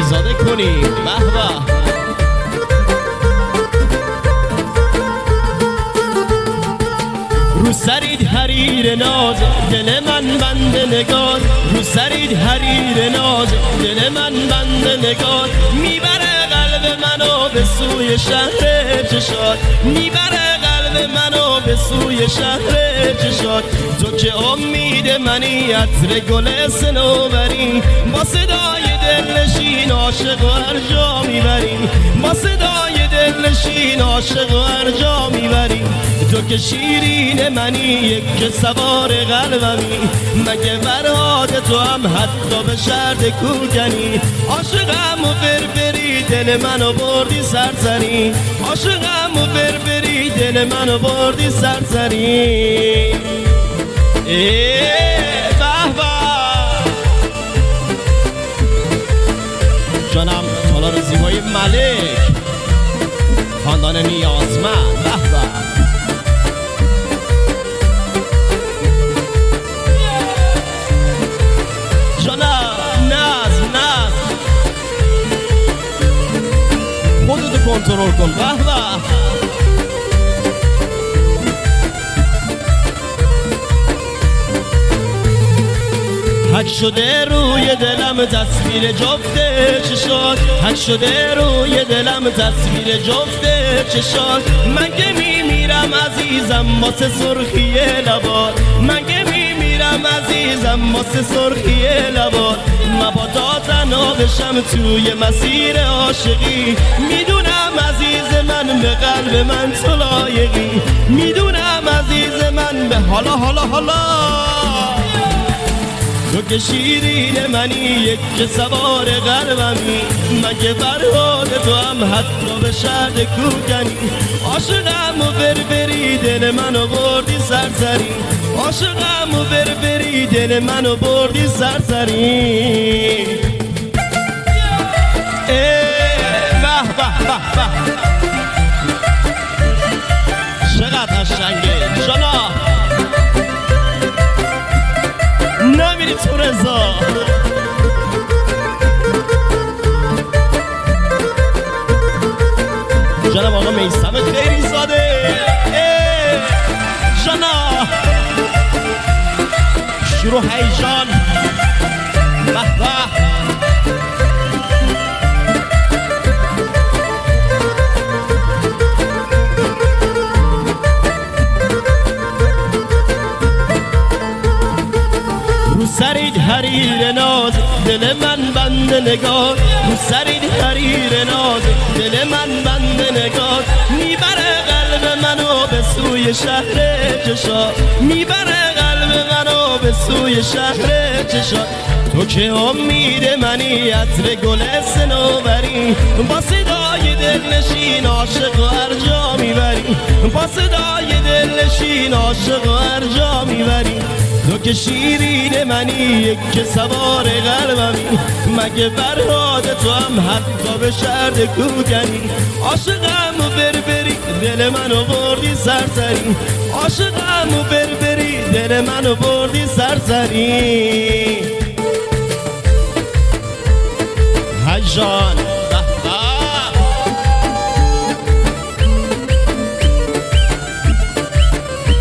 خیریزاده کنیم. به به. رو سرید حریر ناز دل من بند نگار، رو سرید حریر ناز دل من بند نگار، میبره قلب منو به سوی شهر چشات، میبره قلب منو به سوی شهر چشات. تو که امید منی عطر گل صنوبری، با صدای دلنشین عاشق و هر جا میبری، با صدای دلنشین عاشق و هر جا میبری. تو که شیرین منی یک سوار قلبمی، مگه ورهاد تو هم حتی به شرط کوکنی. عاشقم و بربری دل منو بردی سرسری، عاشقم و بربری دل منو بردی سرسری. به به جانم تالار زیبای ملک خاندان نیازمند. به به خودتو کنترل کن. به به حک شده روی دلم تصویر جفت چشات، حک شده روی دلم تصویر جفت چشات. من که میمیرم عزیزم واسه سرخی لبات، من که میمیرم عزیزم واسه سرخی لبات. مبادا تنها بشم توی مسیر عاشقی، میدونم عزیز من به قلب من تو لایقی، میدونم عزیز من به حالا حالا حالا. تو که شیرین منی یک سوار قلبمی، مگه برهاد تو هم حتی به شرط کوکنی. عاشقم و بربری دل منو بردی سرسری، عاشقم و بربری دل منو بردی سرسری. به به به به چقدر قشنگه جانا، نمیری تو رضا. جناب آقا میثم خیریزاده جانا، شروع هیجان. به به سرید حریر ناز دل من بند نگار، رو سرید حریر ناز دل من بند نگار. میبره قلب منو به سوی شهر چشات، میبره قلب منو به سوی شهر چشات. تو که امید منی عطر گل صنوبری، با صدای دلنشین عاشق و هر جا میبری، با صدای دلنشین عاشق و هر جا میبری. تو که شیرین منی یک سوار قلبمی، مگه برهاد تو هم حتی به شرط کوکنی. عاشقم و بربری دل منو بردی سرسری، عاشقم و بربری دل منو بردی سرسری. هجان